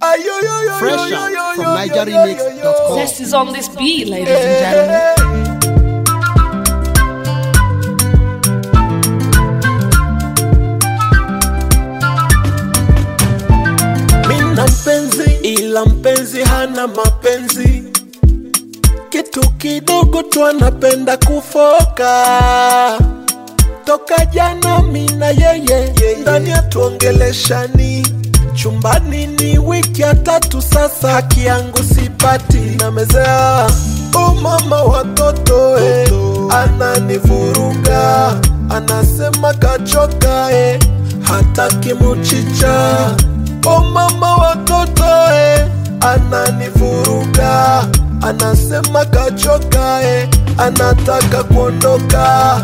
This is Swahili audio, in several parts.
Fresh out from NigerRemix.com. Zest is on this beat, ladies and gentlemen. Mina mpenzi ila mpenzi hana mapenzi, kitu kidogo tu anapenda kufoka. Toka jana mina yeye ndani atuongeleshani, chumbani ni wiki ya 3 sasa, haki yangu sipati na mezea. Oh mama watoto ananivuruga, anasema kachoka hataki muchicha. Oh mama watoto ananivuruga, anasema kachoka anataka kuondoka.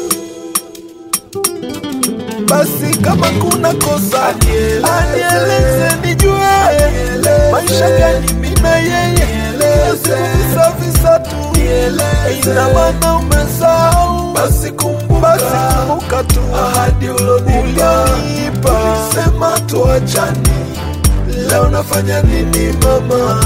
Basi kama kuna kosa anieleze nijue, maisha gani mina yeye, siku visa tu ina maana umesahau. Basi kumbuka tu ahadi ulonipa, ulisema tuachani, leo nafanya nini mama?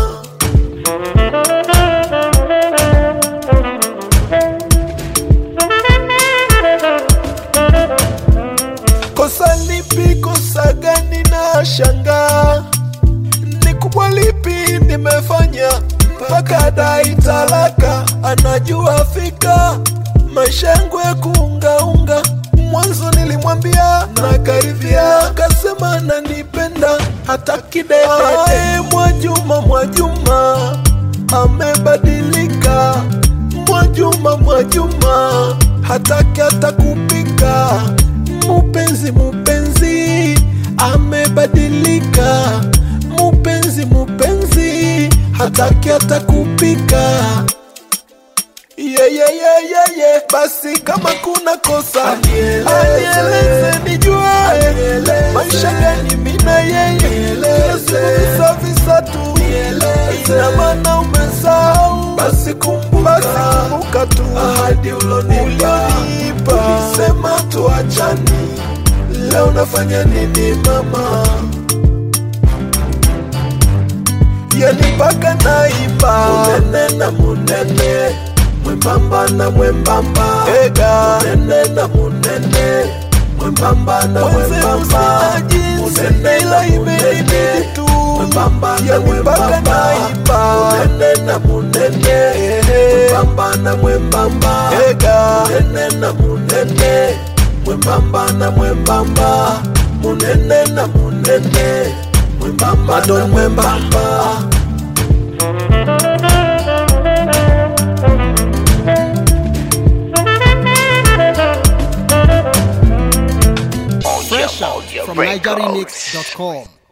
Kosa lipi, kosa gani na shanga? Ni kubwa lipi nimefanya mpaka dai talaka? Anajua fika maisha yangu ya kuungaunga. Mwanzo nilimwambia na karibia, akasema ananipenda hata kidete. Mwajuma amebadilika. Mwajuma hataki hata kupika. Mupenzi amebadilika. Mupenzi hataki hata kupika. Yeah. Basi kama kuna kosa anieleze nijue, maisha gani mina yeye, visa tu ina maana umesahau. Basi kumbuka tu ahadi ulonipa, ulisema tuachani, leo nafanya nini mama? Yani mpaka naimba munene na munene, mwembamba na mwembamba, munene na munene, mwembamba na mwembamba, munene na munene, mwembamba na mwembamba, munene na munene, mwembamba na mwembamba, munene na munene, mwembamba na mwembamba, munene na munene, mwembamba na mwembamba. Fresh out from NigerRemix.com.